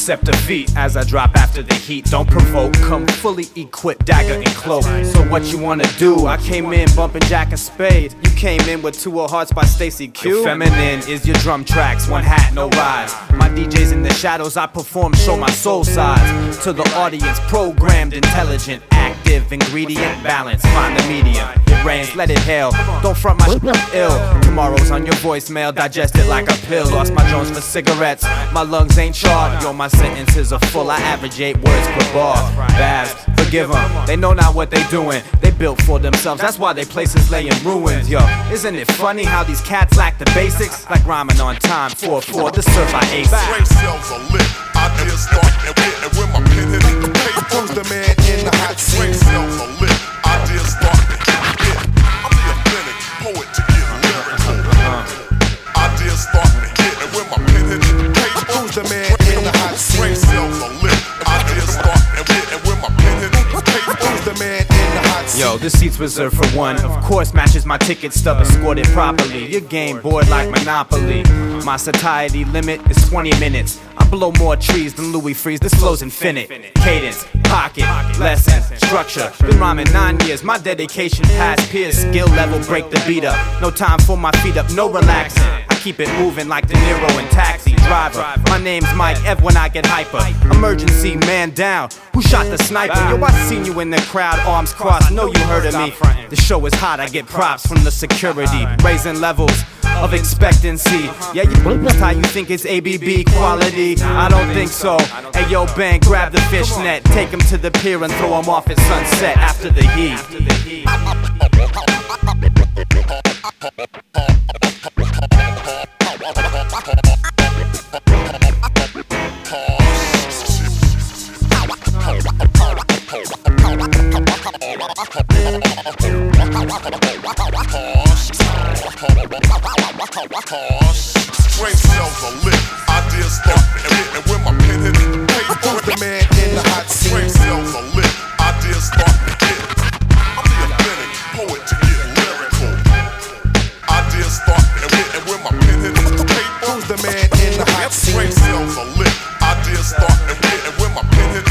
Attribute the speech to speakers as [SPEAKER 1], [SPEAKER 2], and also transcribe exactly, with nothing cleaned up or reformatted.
[SPEAKER 1] accept defeat as I drop after the heat. Don't provoke, come fully equipped, dagger and cloak. So what you wanna do? I came in bumping Jack and Spade. You came in with Two of Hearts by Stacey Q. Feminine is your drum tracks, one hat, no rise. My D Js in the shadows, I perform, show my soul size. To the audience, programmed, intelligent, active, ingredient, balance. Find the medium, it rains, let it hail. Don't front my shit ill. Tomorrow's on your voicemail, digest it like a pill. Lost my Jones for cigarettes, my lungs ain't charred. Yo, my sentences are full, I average eight words per bar. Babs, forgive them, they know not what they doing. They built for themselves, that's why they places lay in ruins. Yo, isn't it funny how these cats lack the basics? Like rhyming on time, four four, the surf I ace.
[SPEAKER 2] Brain cells are lit, ideas start and when, and when my pen hit the paper.
[SPEAKER 3] Who's the man in the hot seat?
[SPEAKER 2] Brain cells are lit, ideas start and hit. I'm the authentic poet to get lyrical. Ideas start and hit, and when my pen hit the paper.
[SPEAKER 3] Who's the man in the hot seat?
[SPEAKER 2] Brain cells are lit, ideas start and hit, and when my pen hit the paper.
[SPEAKER 3] Who's the man in the hot seat?
[SPEAKER 1] Yo, this seat's reserved for one. Of course, matches my ticket stub, escorted properly. Your game bored like Monopoly. My satiety limit is twenty minutes. I blow more trees than Louis Freeze. This flow's infinite. Cadence, pocket, lessons, structure. Been rhyming nine years. My dedication past peers. Skill level, break the beat up. No time for my feet up, no relaxing. I keep it moving like De Niro in Taxi Driver. My name's Mike Ev when I get hyper. Emergency, man down. Who shot the sniper? Yo, I seen you in the crowd, arms crossed. Know you heard of me. The show is hot, I get props from the security. Raising levels of expectancy. Yeah, you how you think it's A B B quality? I don't think so. Hey yo, bang, grab the fishnet, take him to the pier and throw him off at sunset after the heat.
[SPEAKER 2] Brain cells are lit, ideas start and hit, and when my pen hit the paper.
[SPEAKER 3] Who's the man in the hot seat?
[SPEAKER 2] Brain cells are lit, ideas start and hit. I'm the authentic poet to get lyrical. Ideas start and hit, and when my pen hit the paper.
[SPEAKER 3] Who's the man in the hot seat?
[SPEAKER 2] Brain cells are lit, ideas start and hit, and when my pen hit